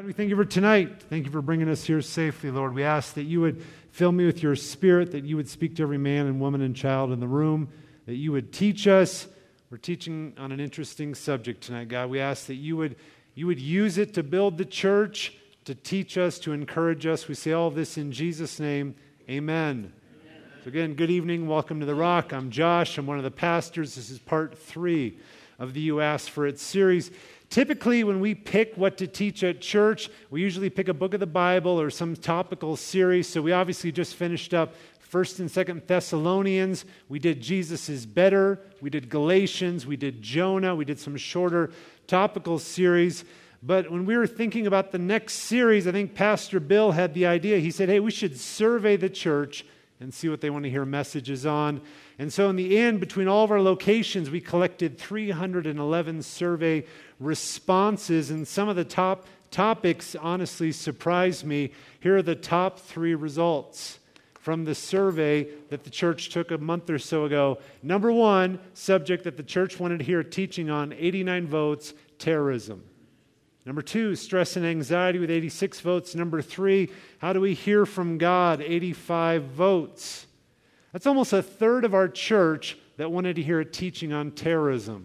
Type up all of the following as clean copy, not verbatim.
God, we thank you for tonight. Thank you for bringing us here safely, Lord. We ask that you would fill me with your spirit, that you would speak to every man and woman and child in the room, that you would teach us. We're teaching on an interesting subject tonight, God. We ask that you would use it to build the church, to teach us, to encourage us. We say all of this in Jesus' name. Amen. So again, good evening. Welcome to The Rock. I'm Josh. I'm one of the pastors. This is part 3 of the You Asked For It series. Typically, when we pick what to teach at church, we usually pick a book of the Bible or some topical series. So we obviously just finished up 1st and 2nd Thessalonians. We did Jesus is Better. We did Galatians. We did Jonah. We did some shorter topical series. But when we were thinking about the next series, I think Pastor Bill had the idea. He said, hey, we should survey the church and see what they want to hear messages on. And so in the end, between all of our locations, we collected 311 survey responses, and some of the top topics honestly surprised me. Here are the top 3 results from the survey that the church took a month or so ago. Number 1, subject that the church wanted to hear teaching on, 89 votes, terrorism. Number 2, stress and anxiety with 86 votes. Number 3, how do we hear from God? 85 votes. That's almost a third of our church that wanted to hear a teaching on terrorism.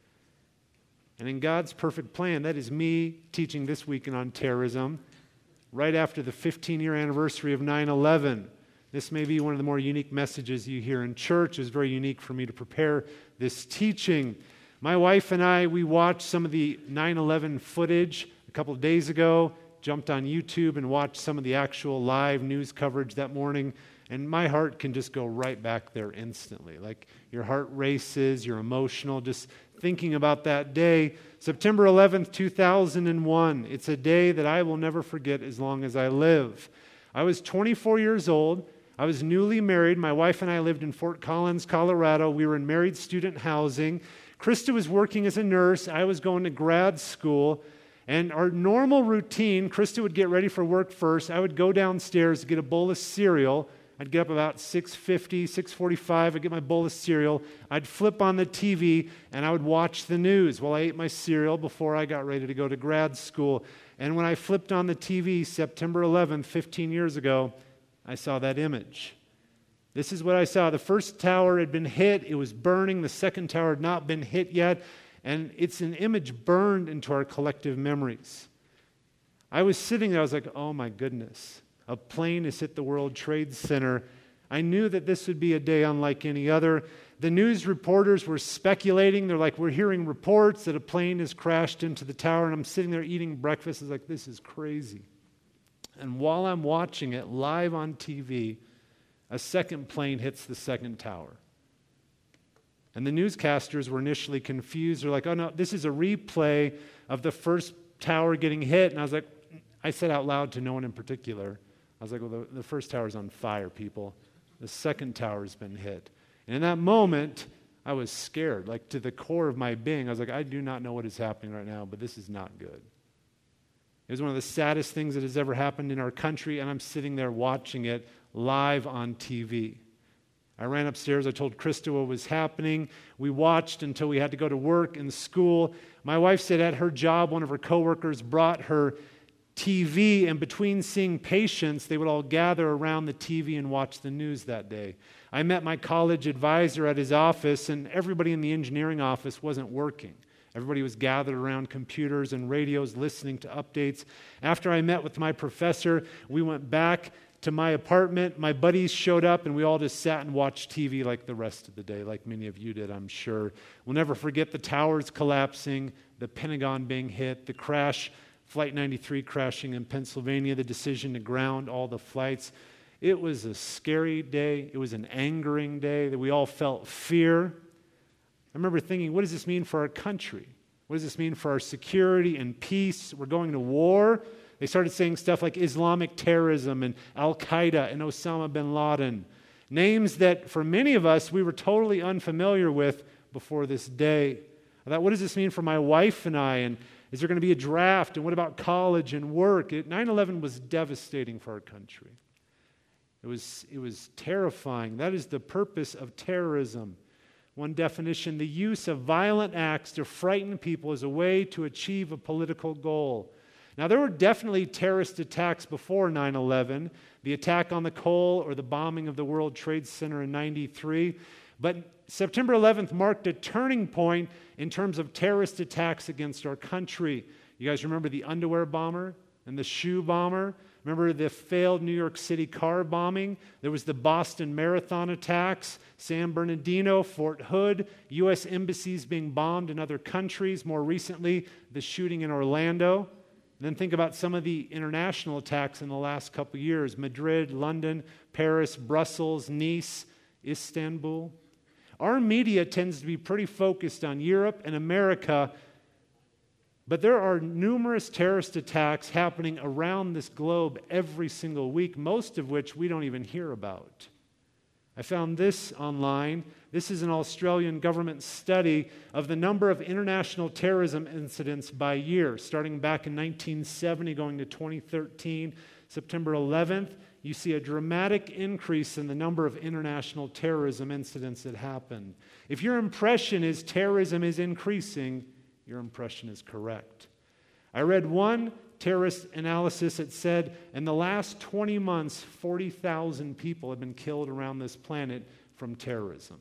And in God's perfect plan, that is me teaching this weekend on terrorism, right after the 15-year anniversary of 9/11. This may be one of the more unique messages you hear in church. It was very unique for me to prepare this teaching. My wife and I, we watched some of the 9/11 footage a couple of days ago, jumped on YouTube and watched some of the actual live news coverage that morning, and my heart can just go right back there instantly. Like your heart races, you're emotional, just thinking about that day. September 11th, 2001. It's a day that I will never forget as long as I live. I was 24 years old. I was newly married. My wife and I lived in Fort Collins, Colorado. We were in married student housing. Krista was working as a nurse. I was going to grad school. And our normal routine, Krista would get ready for work first. I would go downstairs to get a bowl of cereal. I'd get up about 6:50, 6:45. I'd get my bowl of cereal. I'd flip on the TV, and I would watch the news while I ate my cereal before I got ready to go to grad school. And when I flipped on the TV, September 11th, 15 years ago, I saw that image. This is what I saw. The first tower had been hit. It was burning. The second tower had not been hit yet. And it's an image burned into our collective memories. I was sitting there. I was like, oh, my goodness. A plane has hit the World Trade Center. I knew that this would be a day unlike any other. The news reporters were speculating. They're like, we're hearing reports that a plane has crashed into the tower. And I'm sitting there eating breakfast. I was like, this is crazy. And while I'm watching it live on TV, a second plane hits the second tower. And the newscasters were initially confused. They're like, oh no, this is a replay of the first tower getting hit. And I said out loud to no one in particular, I was like, well, the first tower's on fire, people. The second tower's been hit. And in that moment, I was scared, like to the core of my being. I was like, I do not know what is happening right now, but this is not good. It was one of the saddest things that has ever happened in our country, and I'm sitting there watching it live on TV. I ran upstairs. I told Krista what was happening. We watched until we had to go to work and school. My wife said at her job, one of her coworkers brought her TV, and between seeing patients, they would all gather around the TV and watch the news that day. I met my college advisor at his office, and everybody in the engineering office wasn't working. Everybody was gathered around computers and radios listening to updates. After I met with my professor, we went back to my apartment. My buddies showed up, and we all just sat and watched TV like the rest of the day, like many of you did, I'm sure. We'll never forget the towers collapsing, the Pentagon being hit, the crash, Flight 93 crashing in Pennsylvania, the decision to ground all the flights. It was a scary day. It was an angering day that we all felt fear. I remember thinking, what does this mean for our country? What does this mean for our security and peace? We're going to war. They started saying stuff like Islamic terrorism and Al-Qaeda and Osama bin Laden. Names that for many of us we were totally unfamiliar with before this day. I thought, what does this mean for my wife and I? And is there going to be a draft? And what about college and work? 9/11 was devastating for our country. It was terrifying. That is the purpose of terrorism. One definition, the use of violent acts to frighten people as a way to achieve a political goal. Now, there were definitely terrorist attacks before 9/11, the attack on the Cole or the bombing of the World Trade Center in 93. But September 11th marked a turning point in terms of terrorist attacks against our country. You guys remember the underwear bomber and the shoe bomber? Remember the failed New York City car bombing? There was the Boston Marathon attacks, San Bernardino, Fort Hood, U.S. embassies being bombed in other countries. More recently, the shooting in Orlando. Then think about some of the international attacks in the last couple of years: Madrid, London, Paris, Brussels, Nice, Istanbul. Our media tends to be pretty focused on Europe and America, but there are numerous terrorist attacks happening around this globe every single week, most of which we don't even hear about. I found this online. This is an Australian government study of the number of international terrorism incidents by year, starting back in 1970, going to 2013. September 11th, you see a dramatic increase in the number of international terrorism incidents that happened. If your impression is terrorism is increasing, your impression is correct. I read one terrorist analysis that said in the last 20 months, 40,000 people have been killed around this planet from terrorism.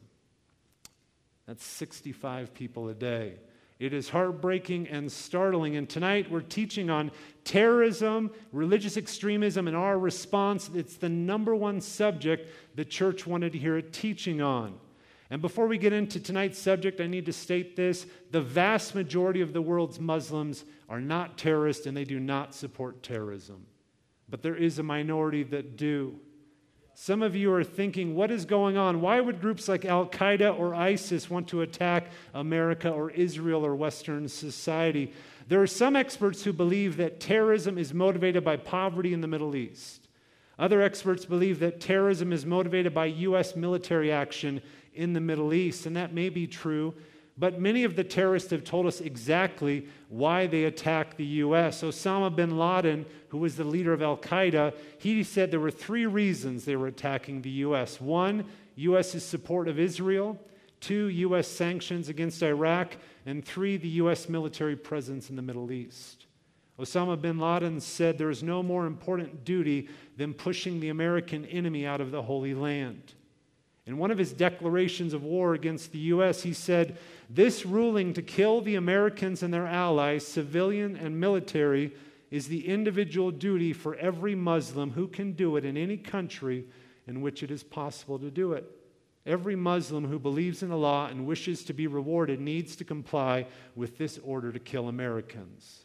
That's 65 people a day. It is heartbreaking and startling. And tonight we're teaching on terrorism, religious extremism, and our response. It's the number one subject the church wanted to hear a teaching on. And before we get into tonight's subject, I need to state this: the vast majority of the world's Muslims are not terrorists and they do not support terrorism. But there is a minority that do. Some of you are thinking, what is going on? Why would groups like Al-Qaeda or ISIS want to attack America or Israel or Western society? There are some experts who believe that terrorism is motivated by poverty in the Middle East. Other experts believe that terrorism is motivated by U.S. military action in the Middle East, and that may be true, but many of the terrorists have told us exactly why they attacked the U.S. Osama bin Laden, who was the leader of Al-Qaeda, he said there were 3 reasons they were attacking the U.S. 1, U.S.'s support of Israel. 2, U.S. sanctions against Iraq. And 3, the U.S. military presence in the Middle East. Osama bin Laden said there is no more important duty than pushing the American enemy out of the Holy Land. In one of his declarations of war against the U.S., he said, "This ruling to kill the Americans and their allies, civilian and military, is the individual duty for every Muslim who can do it in any country in which it is possible to do it. Every Muslim who believes in Allah and wishes to be rewarded needs to comply with this order to kill Americans."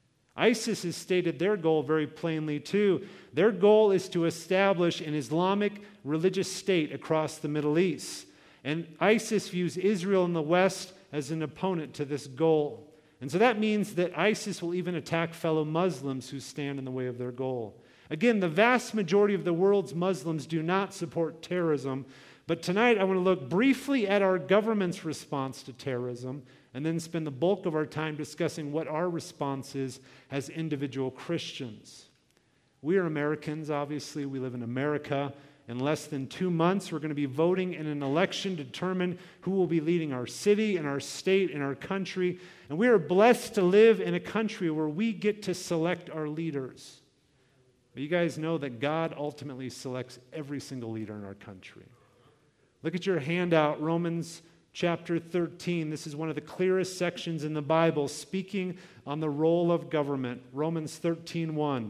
ISIS has stated their goal very plainly too. Their goal is to establish an Islamic religious state across the Middle East. And ISIS views Israel and the West as an opponent to this goal. And so that means that ISIS will even attack fellow Muslims who stand in the way of their goal. Again, the vast majority of the world's Muslims do not support terrorism. But tonight I want to look briefly at our government's response to terrorism, and then spend the bulk of our time discussing what our response is as individual Christians. We are Americans, obviously. We live in America. In less than 2 months, we're going to be voting in an election to determine who will be leading our city and our state and our country. And we are blessed to live in a country where we get to select our leaders. But you guys know that God ultimately selects every single leader in our country. Look at your handout, Romans chapter 13. This is one of the clearest sections in the Bible speaking on the role of government. Romans 13:1.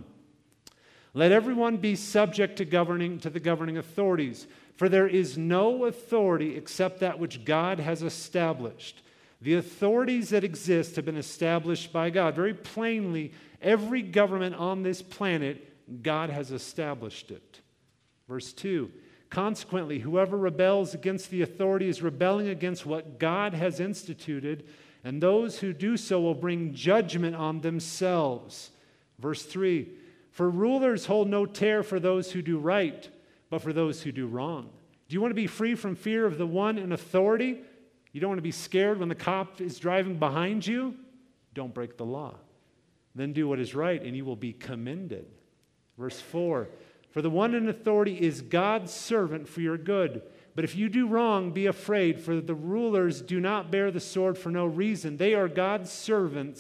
Let everyone be subject to the governing authorities, for there is no authority except that which God has established. The authorities that exist have been established by God. Very plainly, every government on this planet, God has established it. Verse 2. Consequently, whoever rebels against the authority is rebelling against what God has instituted, and those who do so will bring judgment on themselves. Verse 3, for rulers hold no terror for those who do right, but for those who do wrong. Do you want to be free from fear of the one in authority? You don't want to be scared when the cop is driving behind you? Don't break the law. Then do what is right, and you will be commended. Verse 4, for the one in authority is God's servant for your good. But if you do wrong, be afraid, for the rulers do not bear the sword for no reason. They are God's servants,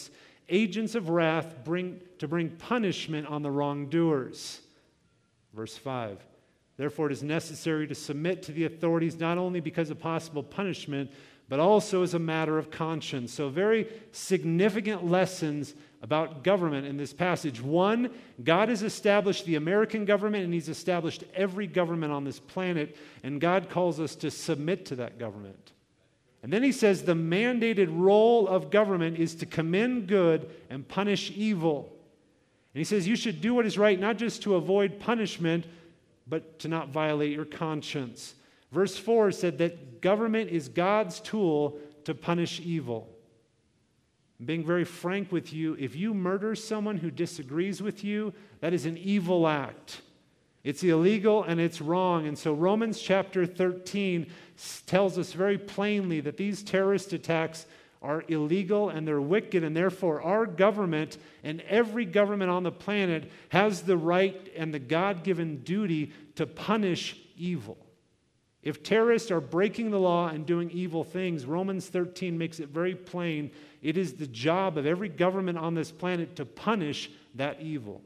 agents of wrath to bring punishment on the wrongdoers. Verse 5. Therefore, it is necessary to submit to the authorities not only because of possible punishment, but also as a matter of conscience. So very significant lessons about government in this passage. One, God has established the American government, and He's established every government on this planet, and God calls us to submit to that government. And then He says the mandated role of government is to commend good and punish evil. And He says you should do what is right, not just to avoid punishment, but to not violate your conscience. Verse 4 said that government is God's tool to punish evil. I'm being very frank with you, if you murder someone who disagrees with you, that is an evil act. It's illegal and it's wrong. And so Romans chapter 13 tells us very plainly that these terrorist attacks are illegal and they're wicked, and therefore our government and every government on the planet has the right and the God-given duty to punish evil. If terrorists are breaking the law and doing evil things, Romans 13 makes it very plain. It is the job of every government on this planet to punish that evil.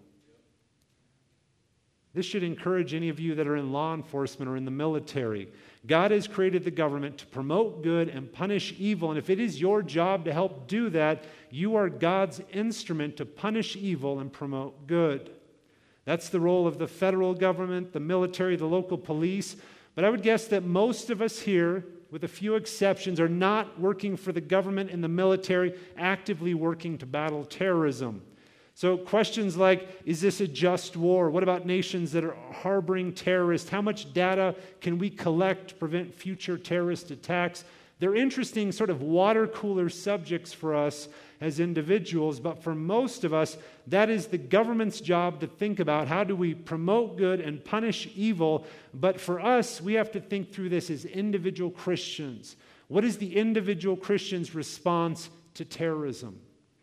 This should encourage any of you that are in law enforcement or in the military. God has created the government to promote good and punish evil, and if it is your job to help do that, you are God's instrument to punish evil and promote good. That's the role of the federal government, the military, the local police. But I would guess that most of us here, with a few exceptions, are not working for the government and the military, actively working to battle terrorism. So questions like, is this a just war? What about nations that are harboring terrorists? How much data can we collect to prevent future terrorist attacks? They're interesting sort of water cooler subjects for us as individuals, but for most of us, that is the government's job to think about. How do we promote good and punish evil? But for us, we have to think through this as individual Christians. What is the individual Christian's response to terrorism?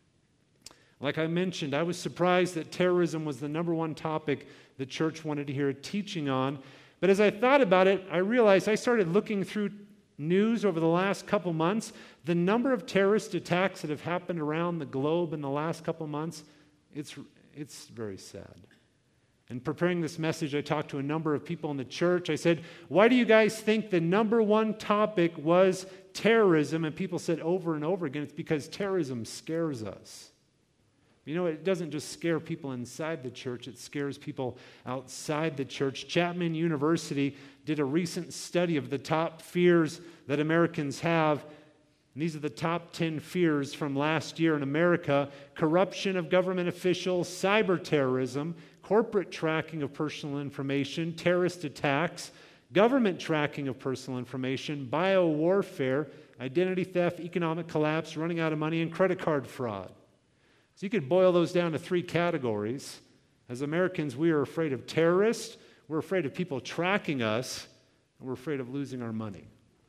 Like I mentioned, I was surprised that terrorism was the number one topic the church wanted to hear a teaching on. But as I thought about it, I realized I started looking through news over the last couple months. The number of terrorist attacks that have happened around the globe in the last couple months, it's very sad. In preparing this message, I talked to a number of people in the church. I said, why do you guys think the number one topic was terrorism? And people said over and over again, it's because terrorism scares us. You know, it doesn't just scare people inside the church, it scares people outside the church. Chapman University did a recent study of the top fears that Americans have. And these are the top 10 fears from last year in America: corruption of government officials, cyber terrorism, corporate tracking of personal information, terrorist attacks, government tracking of personal information, biowarfare, identity theft, economic collapse, running out of money, and credit card fraud. So you could boil those down to three categories. As Americans, we are afraid of terrorists, we're afraid of people tracking us, and we're afraid of losing our money.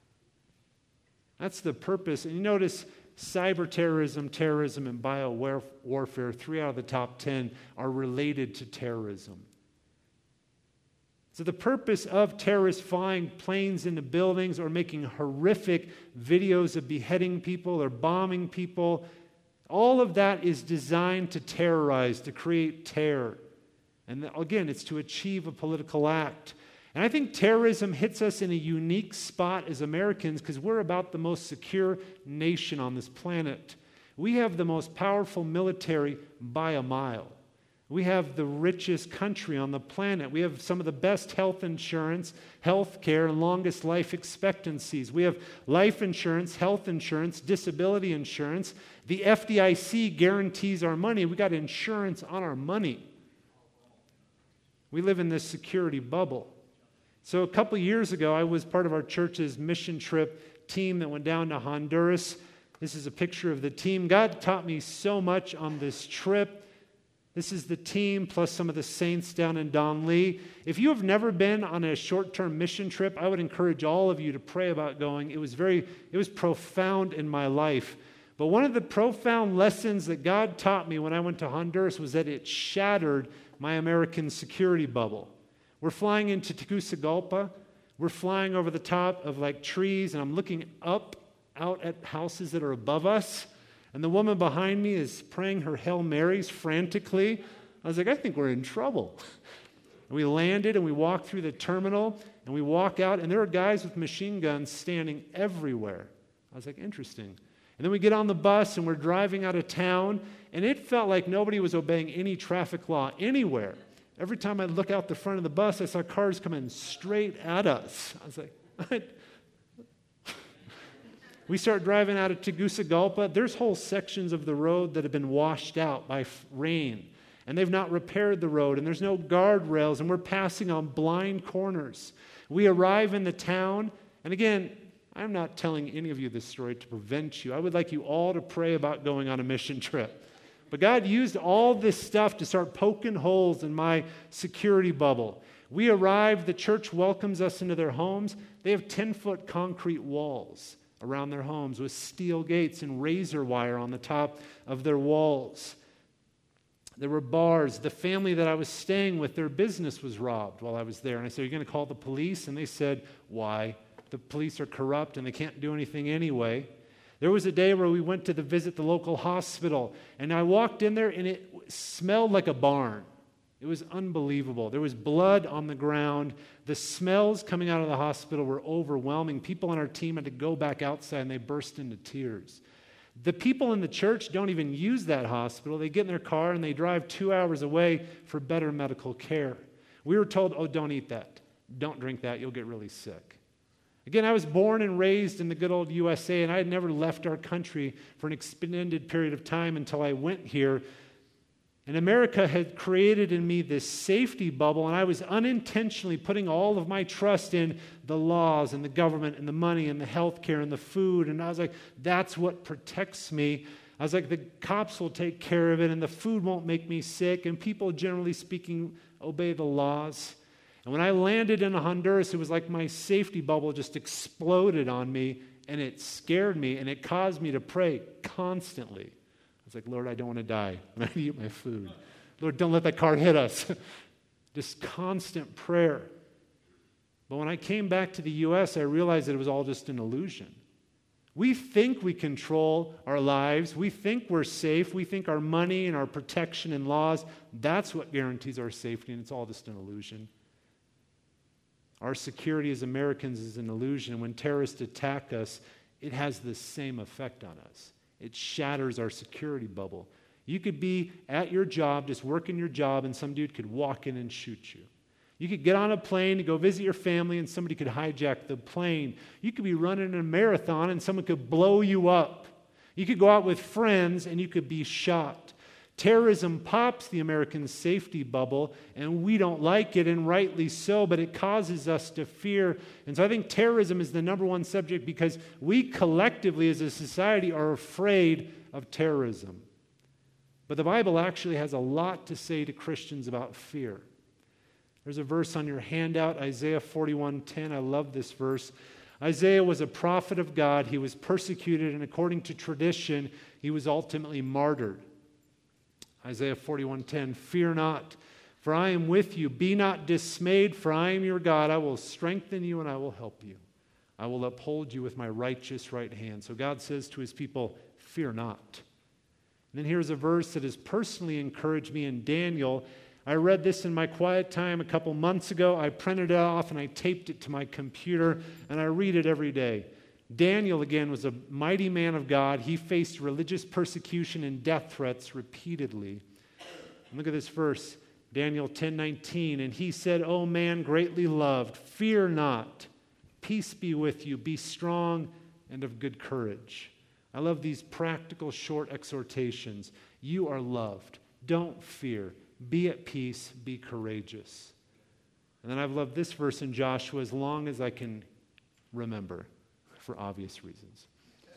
That's the purpose. And you notice cyber terrorism, terrorism, and biowarfare, 3 out of the top 10 are related to terrorism. So the purpose of terrorists flying planes into buildings or making horrific videos of beheading people or bombing people, all of that is designed to terrorize, to create terror. And again, it's to achieve a political act. And I think terrorism hits us in a unique spot as Americans because we're about the most secure nation on this planet. We have the most powerful military by a mile. We have the richest country on the planet. We have some of the best health insurance, health care, and longest life expectancies. We have life insurance, health insurance, disability insurance. The FDIC guarantees our money. We got insurance on our money. We live in this security bubble. So a couple years ago, I was part of our church's mission trip team that went down to Honduras. This is a picture of the team. God taught me so much on this trip. This is the team plus some of the saints down in Don Lee. If you have never been on a short-term mission trip, I would encourage all of you to pray about going. It was profound in my life. But one of the profound lessons that God taught me when I went to Honduras was that it shattered my American security bubble. We're flying into Tegucigalpa. We're flying over the top of like trees, and I'm looking out at houses that are above us. And the woman behind me is praying her Hail Marys frantically. I was like, I think we're in trouble. And we landed and we walked through the terminal and we walk out and there are guys with machine guns standing everywhere. I was like, interesting. And then we get on the bus and we're driving out of town and it felt like nobody was obeying any traffic law anywhere. Every time I'd look out the front of the bus, I saw cars coming straight at us. I was like, what? We start driving out of Tegucigalpa. There's whole sections of the road that have been washed out by rain, and they've not repaired the road, and there's no guardrails, and we're passing on blind corners. We arrive in the town, and again, I'm not telling any of you this story to prevent you. I would like you all to pray about going on a mission trip. But God used all this stuff to start poking holes in my security bubble. We arrive, the church welcomes us into their homes. They have 10-foot concrete walls around their homes with steel gates and razor wire on the top of their walls. There were bars. The family that I was staying with, their business was robbed while I was there. And I said, are you going to call the police? And they said, why? The police are corrupt and they can't do anything anyway. There was a day where we went to visit the local hospital, and I walked in there and it smelled like a barn. It was unbelievable. There was blood on the ground. The smells coming out of the hospital were overwhelming. People on our team had to go back outside and they burst into tears. The people in the church don't even use that hospital. They get in their car and they drive 2 hours away for better medical care. We were told, oh, don't eat that. Don't drink that. You'll get really sick. Again, I was born and raised in the good old USA, and I had never left our country for an extended period of time until I went here. And America had created in me this safety bubble, and I was unintentionally putting all of my trust in the laws and the government and the money and the health care and the food. And I was like, that's what protects me. I was like, the cops will take care of it, and the food won't make me sick, and people, generally speaking, obey the laws. And when I landed in Honduras, it was like my safety bubble just exploded on me, and it scared me, and it caused me to pray constantly. I was like, Lord, I don't want to die. I need to eat my food. Lord, don't let that car hit us. Just constant prayer. But when I came back to the U.S., I realized that it was all just an illusion. We think we control our lives. We think we're safe. We think our money and our protection and laws, that's what guarantees our safety, and it's all just an illusion. Our security as Americans is an illusion. When terrorists attack us, it has the same effect on us. It shatters our security bubble. You could be at your job, just working your job, and some dude could walk in and shoot you. You could get on a plane to go visit your family, and somebody could hijack the plane. You could be running a marathon, and someone could blow you up. You could go out with friends, and you could be shot. Terrorism pops the American safety bubble, and we don't like it, and rightly so, but it causes us to fear. And so I think terrorism is the number one subject because we collectively as a society are afraid of terrorism. But the Bible actually has a lot to say to Christians about fear. There's a verse on your handout, Isaiah 41:10. I love this verse. Isaiah was a prophet of God. He was persecuted, and according to tradition, he was ultimately martyred. Isaiah 41:10, fear not, for I am with you. Be not dismayed, for I am your God. I will strengthen you and I will help you. I will uphold you with my righteous right hand. So God says to his people, fear not. And then here's a verse that has personally encouraged me in Daniel. I read this in my quiet time a couple months ago. I printed it off and I taped it to my computer, and I read it every day. Daniel, again, was a mighty man of God. He faced religious persecution and death threats repeatedly. And look at this verse, Daniel 10:19. And he said, O man greatly loved, fear not. Peace be with you. Be strong and of good courage. I love these practical, short exhortations. You are loved. Don't fear. Be at peace. Be courageous. And then I've loved this verse in Joshua as long as I can remember, for obvious reasons.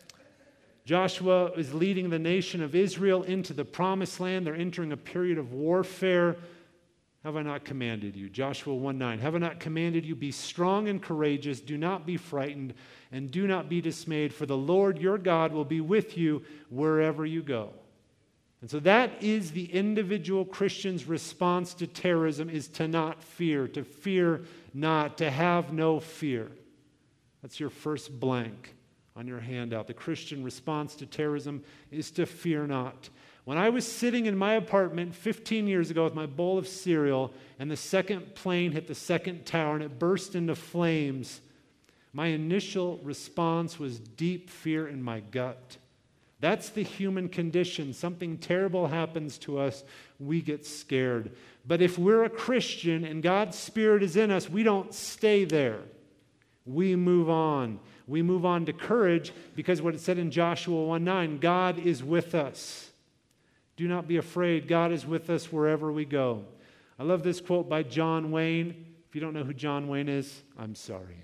Joshua is leading the nation of Israel into the promised land. They're entering a period of warfare. Have I not commanded you? Joshua 1:9. Have I not commanded you? Be strong and courageous. Do not be frightened and do not be dismayed, for the Lord your God will be with you wherever you go. And so that is the individual Christian's response to terrorism, is to not fear, to fear not, to have no fear. That's your first blank on your handout. The Christian response to terrorism is to fear not. When I was sitting in my apartment 15 years ago with my bowl of cereal and the second plane hit the second tower and it burst into flames, my initial response was deep fear in my gut. That's the human condition. Something terrible happens to us, we get scared. But if we're a Christian and God's Spirit is in us, we don't stay there. We move on. We move on to courage because what it said in Joshua 1:9, God is with us. Do not be afraid. God is with us wherever we go. I love this quote by John Wayne. If you don't know who John Wayne is, I'm sorry.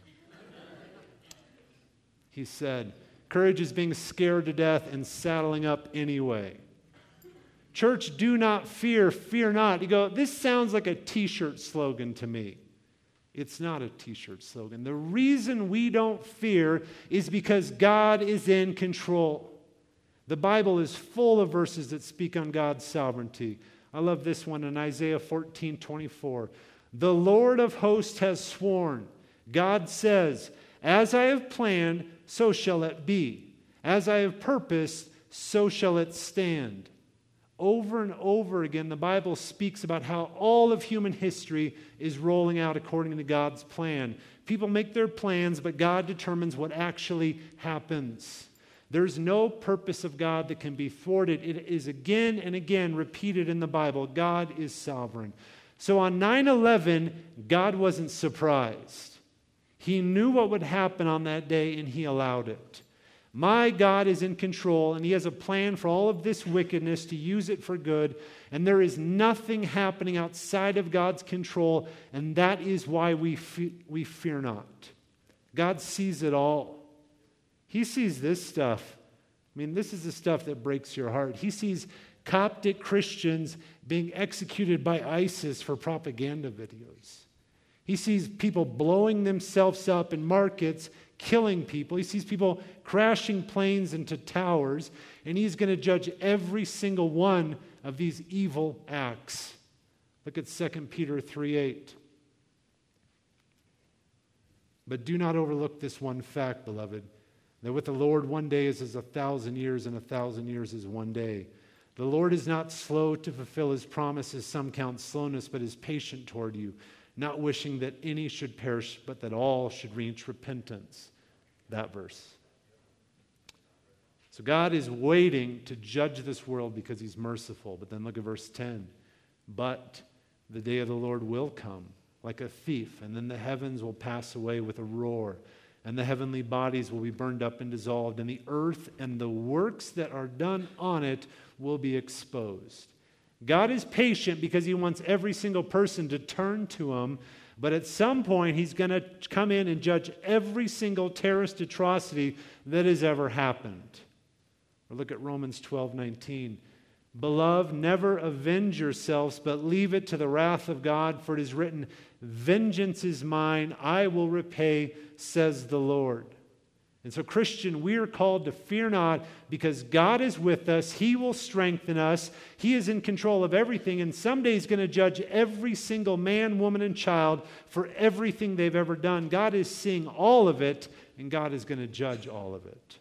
He said, courage is being scared to death and saddling up anyway. Church, do not fear, fear not. You go, this sounds like a t-shirt slogan to me. It's not a t-shirt slogan. The reason we don't fear is because God is in control. The Bible is full of verses that speak on God's sovereignty. I love this one in Isaiah 14:24. The Lord of hosts has sworn. God says, as I have planned, so shall it be. As I have purposed, so shall it stand. Over and over again, the Bible speaks about how all of human history is rolling out according to God's plan. People make their plans, but God determines what actually happens. There's no purpose of God that can be thwarted. It is again and again repeated in the Bible. God is sovereign. So on 9/11, God wasn't surprised. He knew what would happen on that day, and He allowed it. My God is in control, and He has a plan for all of this wickedness to use it for good, and there is nothing happening outside of God's control, and that is why we fear not. God sees it all. He sees this stuff. I mean, this is the stuff that breaks your heart. He sees Coptic Christians being executed by ISIS for propaganda videos. He sees people blowing themselves up in markets, killing people. He sees people crashing planes into towers, and He's going to judge every single one of these evil acts. Look at 2 Peter 3:8. But do not overlook this one fact, beloved, that with the Lord 1 day is as 1,000 years, and 1,000 years is 1 day. The Lord is not slow to fulfill His promises, some count slowness, but is patient toward you, not wishing that any should perish, but that all should reach repentance. That verse. So God is waiting to judge this world because He's merciful. But then look at verse 10. But the day of the Lord will come like a thief, and then the heavens will pass away with a roar, and the heavenly bodies will be burned up and dissolved, and the earth and the works that are done on it will be exposed. God is patient because He wants every single person to turn to Him, but at some point He's going to come in and judge every single terrorist atrocity that has ever happened. Or look at Romans 12:19. Beloved, never avenge yourselves, but leave it to the wrath of God, for it is written, vengeance is mine, I will repay, says the Lord. And so, Christian, we are called to fear not because God is with us. He will strengthen us. He is in control of everything, and someday He's going to judge every single man, woman, and child for everything they've ever done. God is seeing all of it, and God is going to judge all of it.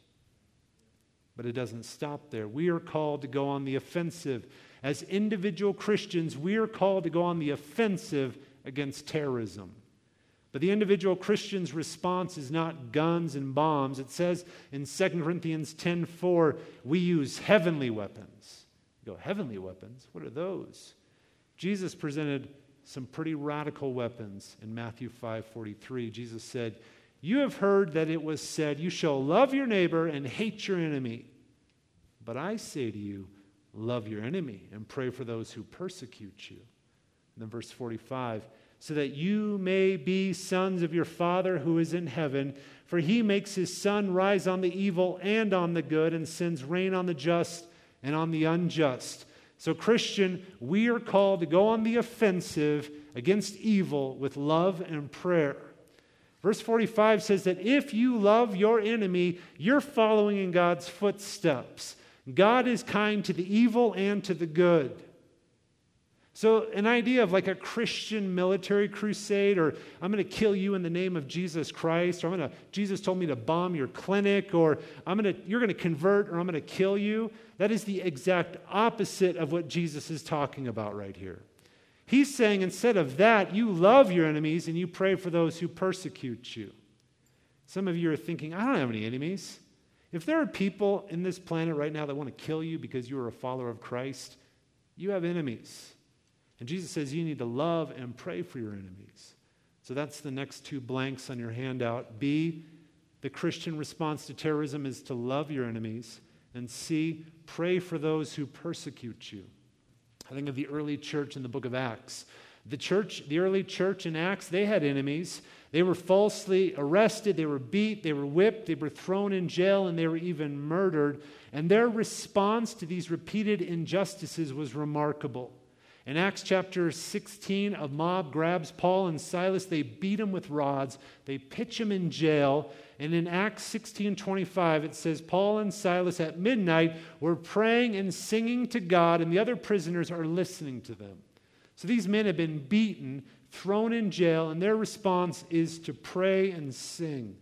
But it doesn't stop there. We are called to go on the offensive. As individual Christians, we are called to go on the offensive against terrorism. But the individual Christian's response is not guns and bombs. It says in 2 Corinthians 10:4, we use heavenly weapons. You go, heavenly weapons? What are those? Jesus presented some pretty radical weapons in Matthew 5:43. Jesus said, you have heard that it was said, you shall love your neighbor and hate your enemy. But I say to you, love your enemy and pray for those who persecute you. And then verse 45, so that you may be sons of your Father who is in heaven, for He makes His sun rise on the evil and on the good, and sends rain on the just and on the unjust. So, Christian, we are called to go on the offensive against evil with love and prayer. Verse 45 says that if you love your enemy, you're following in God's footsteps. God is kind to the evil and to the good. So an idea of like a Christian military crusade, or I'm going to kill you in the name of Jesus Christ, or Jesus told me to bomb your clinic, or you're going to convert, or I'm going to kill you. That is the exact opposite of what Jesus is talking about right here. He's saying instead of that, you love your enemies and you pray for those who persecute you. Some of you are thinking, I don't have any enemies. If there are people in this planet right now that want to kill you because you are a follower of Christ, you have enemies. And Jesus says you need to love and pray for your enemies. So that's the next two blanks on your handout. B, the Christian response to terrorism is to love your enemies. And C, pray for those who persecute you. I think of the early church in the book of Acts. The early church in Acts, they had enemies. They were falsely arrested, they were beat, they were whipped, they were thrown in jail, and they were even murdered. And their response to these repeated injustices was remarkable. In Acts chapter 16, a mob grabs Paul and Silas. They beat them with rods. They pitch them in jail. And in Acts 16:25, it says, Paul and Silas at midnight were praying and singing to God, and the other prisoners are listening to them. So these men have been beaten, thrown in jail, and their response is to pray and sing.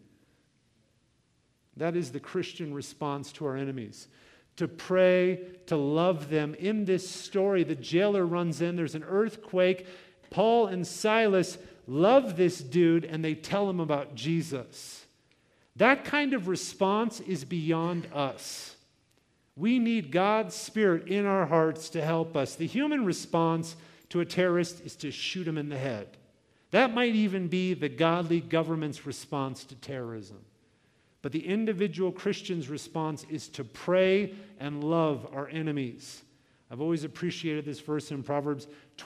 That is the Christian response to our enemies. To pray, to love them. In this story, the jailer runs in, there's an earthquake. Paul and Silas love this dude, and they tell him about Jesus. That kind of response is beyond us. We need God's Spirit in our hearts to help us. The human response to a terrorist is to shoot him in the head. That might even be the godly government's response to terrorism. But the individual Christian's response is to pray and love our enemies. I've always appreciated this verse in Proverbs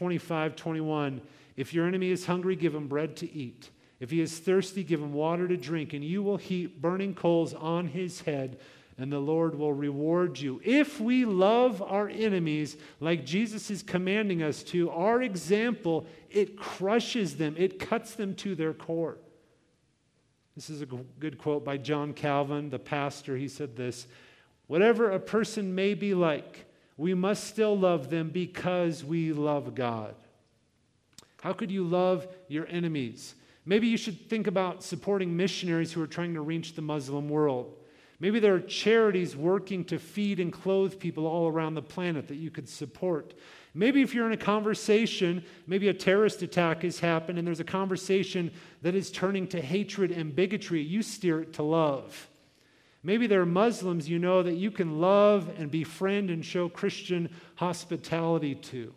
25:21. If your enemy is hungry, give him bread to eat. If he is thirsty, give him water to drink, and you will heap burning coals on his head, and the Lord will reward you. If we love our enemies like Jesus is commanding us to, our example, it crushes them, it cuts them to their core. This is a good quote by John Calvin, the pastor. He said this, whatever a person may be like, we must still love them because we love God. How could you love your enemies? Maybe you should think about supporting missionaries who are trying to reach the Muslim world. Maybe there are charities working to feed and clothe people all around the planet that you could support. Maybe if you're in a conversation, maybe a terrorist attack has happened and there's a conversation that is turning to hatred and bigotry, you steer it to love. Maybe there are Muslims you know that you can love and befriend and show Christian hospitality to.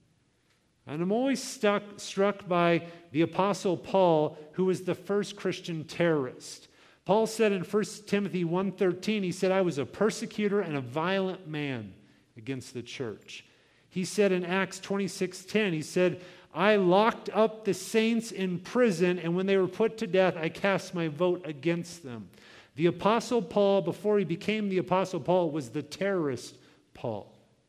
And I'm always struck by the Apostle Paul, who was the first Christian terrorist. Paul said in 1 Timothy 1:13, he said, I was a persecutor and a violent man against the church. He said in Acts 26:10, he said, I locked up the saints in prison, and when they were put to death, I cast my vote against them. The Apostle Paul, before he became the Apostle Paul, was the terrorist Paul.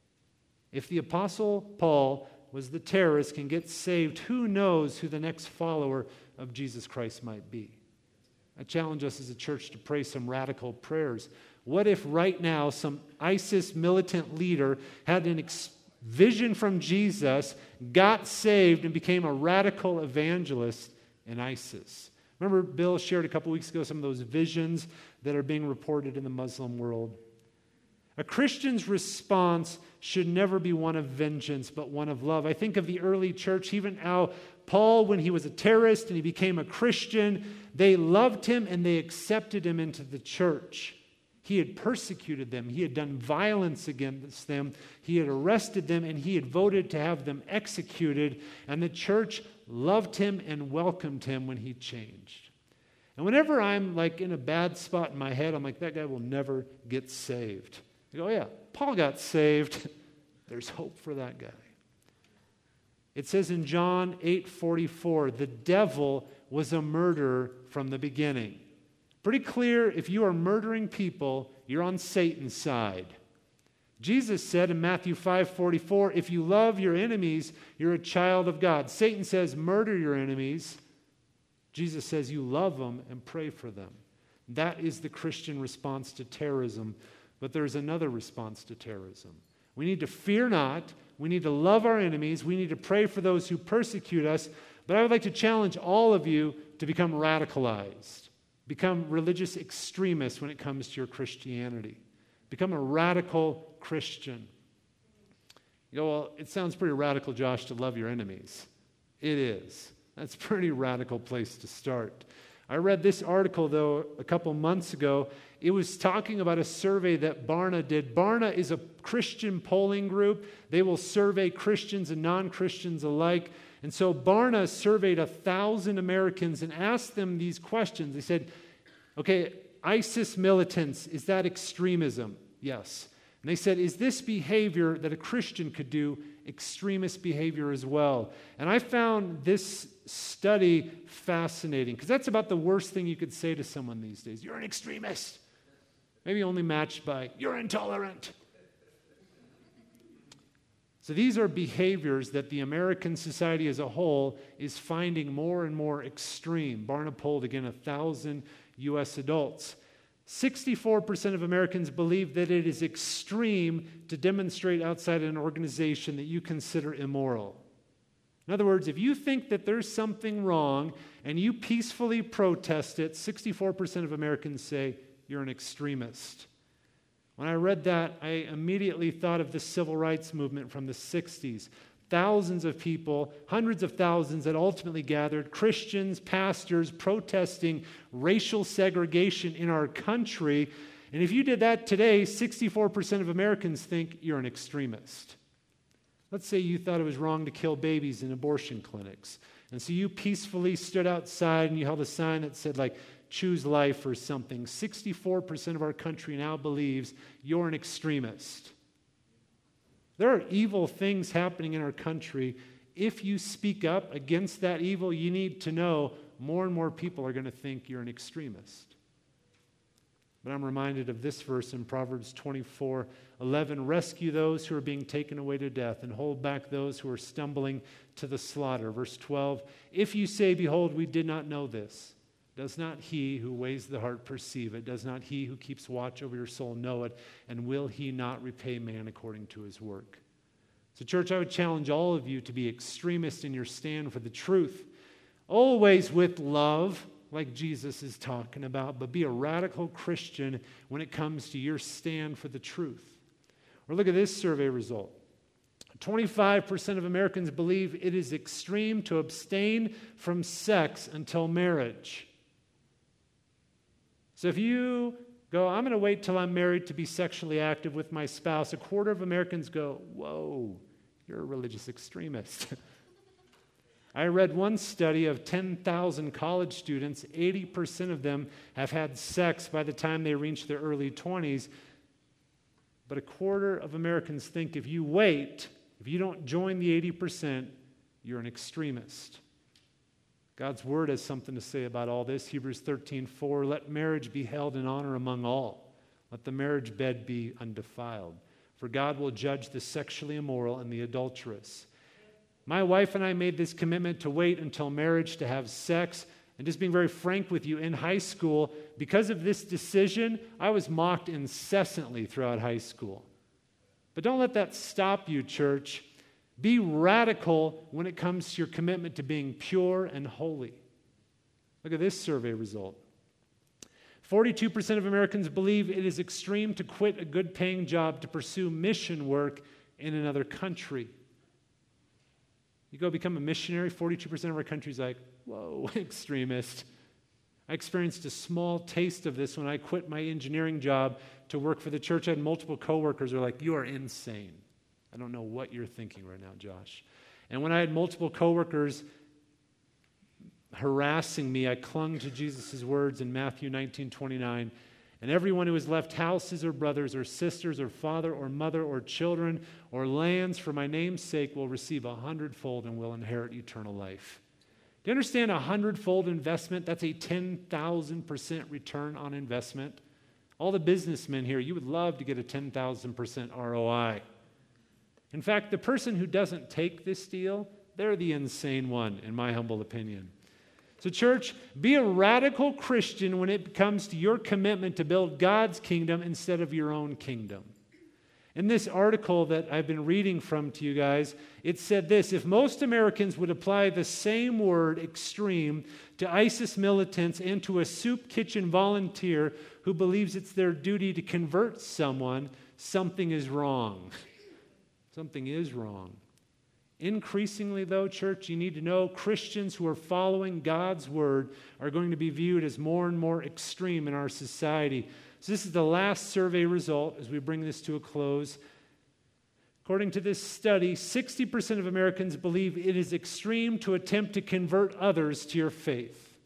If the Apostle Paul was the terrorist, can get saved, who knows who the next follower of Jesus Christ might be? I challenge us as a church to pray some radical prayers. What if right now some ISIS militant leader had an vision from Jesus, got saved, and became a radical evangelist in ISIS? Remember Bill shared a couple weeks ago some of those visions that are being reported in the Muslim world? A Christian's response should never be one of vengeance, but one of love. I think of the early church, even how Paul, when he was a terrorist and he became a Christian, they loved him and they accepted him into the church. He had persecuted them. He had done violence against them. He had arrested them, and he had voted to have them executed. And the church loved him and welcomed him when he changed. And whenever I'm like in a bad spot in my head, I'm like, that guy will never get saved. I go, oh yeah, Paul got saved. There's hope for that guy. It says in John 8:44, the devil was a murderer from the beginning. Pretty clear, if you are murdering people, you're on Satan's side. Jesus said in Matthew 5:44, if you love your enemies, you're a child of God. Satan says, murder your enemies. Jesus says, you love them and pray for them. That is the Christian response to terrorism. But there's another response to terrorism. We need to fear not. We need to love our enemies. We need to pray for those who persecute us. But I would like to challenge all of you to become radicalized, become religious extremists when it comes to your Christianity. Become a radical Christian. You go, well, it sounds pretty radical, Josh, to love your enemies. It is. That's a pretty radical place to start. I read this article, though, a couple months ago. It was talking about a survey that Barna did. Barna is a Christian polling group. They will survey Christians and non-Christians alike. And so Barna surveyed 1,000 Americans and asked them these questions. They said, okay, ISIS militants, is that extremism? Yes. And they said, is this behavior that a Christian could do extremist behavior as well? And I found this study fascinating because that's about the worst thing you could say to someone these days. You're an extremist. Maybe only matched by, you're intolerant. So these are behaviors that the American society as a whole is finding more and more extreme. Barna polled, again, 1,000 U.S. adults. 64% of Americans believe that it is extreme to demonstrate outside an organization that you consider immoral. In other words, if you think that there's something wrong and you peacefully protest it, 64% of Americans say you're an extremist. When I read that, I immediately thought of the civil rights movement from the 60s. Thousands of people, hundreds of thousands that ultimately gathered, Christians, pastors, protesting racial segregation in our country. And if you did that today, 64% of Americans think you're an extremist. Let's say you thought it was wrong to kill babies in abortion clinics. And so you peacefully stood outside and you held a sign that said, like, choose life or something. 64% of our country now believes you're an extremist. There are evil things happening in our country. If you speak up against that evil, you need to know more and more people are going to think you're an extremist. But I'm reminded of this verse in Proverbs 24:11. Rescue those who are being taken away to death and hold back those who are stumbling to the slaughter. Verse 12, if you say, behold, we did not know this, does not he who weighs the heart perceive it? Does not he who keeps watch over your soul know it? And will he not repay man according to his work? So, church, I would challenge all of you to be extremists in your stand for the truth. Always with love, like Jesus is talking about, but be a radical Christian when it comes to your stand for the truth. Or look at this survey result. 25% of Americans believe it is extreme to abstain from sex until marriage. So if you go, I'm going to wait till I'm married to be sexually active with my spouse, a quarter of Americans go, whoa, you're a religious extremist. I read one study of 10,000 college students. 80% of them have had sex by the time they reach their early 20s. But a quarter of Americans think if you wait, if you don't join the 80%, you're an extremist. God's word has something to say about all this. Hebrews 13:4, let marriage be held in honor among all. Let the marriage bed be undefiled. For God will judge the sexually immoral and the adulterous. My wife and I made this commitment to wait until marriage to have sex. And just being very frank with you, in high school, because of this decision, I was mocked incessantly throughout high school. But don't let that stop you, church. Be radical when it comes to your commitment to being pure and holy. Look at this survey result. 42% of Americans believe it is extreme to quit a good-paying job to pursue mission work in another country. You go become a missionary, 42% of our country is like, whoa, extremist. I experienced a small taste of this when I quit my engineering job to work for the church. I had multiple coworkers who were like, you are insane. I don't know what you're thinking right now, Josh. And when I had multiple coworkers harassing me, I clung to Jesus' words in Matthew 19:29. And everyone who has left houses or brothers or sisters or father or mother or children or lands for my name's sake will receive 100-fold and will inherit eternal life. Do you understand 100-fold investment? That's a 10,000% return on investment. All the businessmen here, you would love to get a 10,000% ROI. In fact, the person who doesn't take this deal, they're the insane one, in my humble opinion. So, church, be a radical Christian when it comes to your commitment to build God's kingdom instead of your own kingdom. In this article that I've been reading from to you guys, it said this: if most Americans would apply the same word, extreme, to ISIS militants and to a soup kitchen volunteer who believes it's their duty to convert someone, something is wrong. Something is wrong. Increasingly, though, church, you need to know Christians who are following God's word are going to be viewed as more and more extreme in our society. So this is the last survey result as we bring this to a close. According to this study, 60% of Americans believe it is extreme to attempt to convert others to your faith.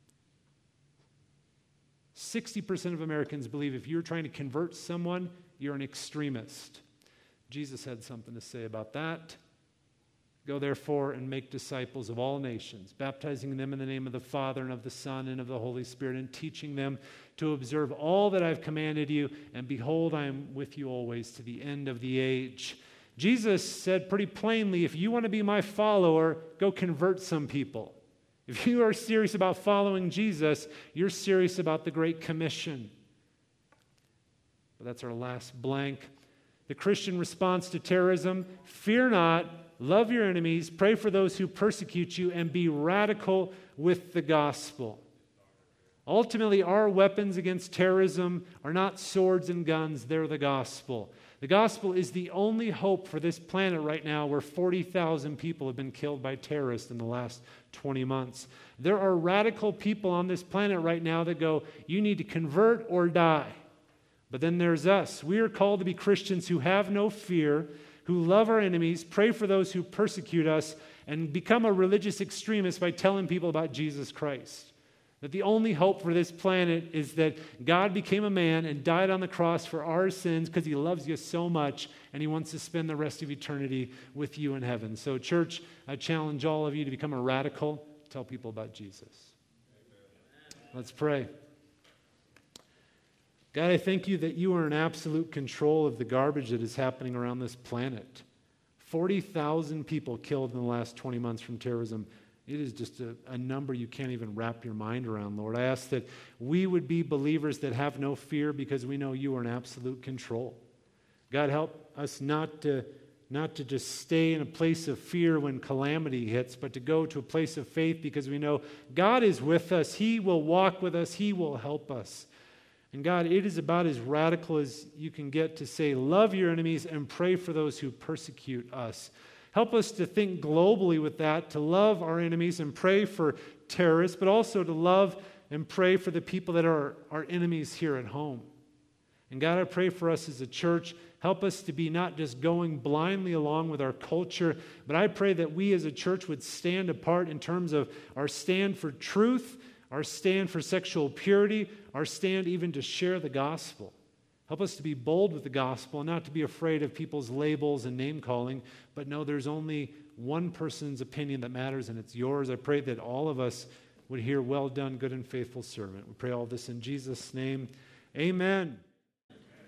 60% of Americans believe if you're trying to convert someone, you're an extremist. Jesus had something to say about that. Go therefore and make disciples of all nations, baptizing them in the name of the Father and of the Son and of the Holy Spirit, and teaching them to observe all that I've commanded you. And behold, I am with you always to the end of the age. Jesus said pretty plainly, if you want to be my follower, go convert some people. If you are serious about following Jesus, you're serious about the Great Commission. But that's our last blank. The Christian response to terrorism: fear not, love your enemies, pray for those who persecute you, and be radical with the gospel. Ultimately, our weapons against terrorism are not swords and guns, they're the gospel. The gospel is the only hope for this planet right now, where 40,000 people have been killed by terrorists in the last 20 months. There are radical people on this planet right now that go, you need to convert or die. But then there's us. We are called to be Christians who have no fear, who love our enemies, pray for those who persecute us, and become a religious extremist by telling people about Jesus Christ. That the only hope for this planet is that God became a man and died on the cross for our sins because he loves you so much and he wants to spend the rest of eternity with you in heaven. So, church, I challenge all of you to become a radical, tell people about Jesus. Amen. Let's pray. God, I thank you that you are in absolute control of the garbage that is happening around this planet. 40,000 people killed in the last 20 months from terrorism. It is just a number you can't even wrap your mind around, Lord. I ask that we would be believers that have no fear because we know you are in absolute control. God, help us not to just stay in a place of fear when calamity hits, but to go to a place of faith because we know God is with us. He will walk with us. He will help us. And God, it is about as radical as you can get to say, love your enemies and pray for those who persecute us. Help us to think globally with that, to love our enemies and pray for terrorists, but also to love and pray for the people that are our enemies here at home. And God, I pray for us as a church. Help us to be not just going blindly along with our culture, but I pray that we as a church would stand apart in terms of our stand for truth, our stand for sexual purity, our stand even to share the gospel. Help us to be bold with the gospel and not to be afraid of people's labels and name-calling, but know there's only one person's opinion that matters, and it's yours. I pray that all of us would hear, well done, good and faithful servant. We pray all this in Jesus' name. Amen.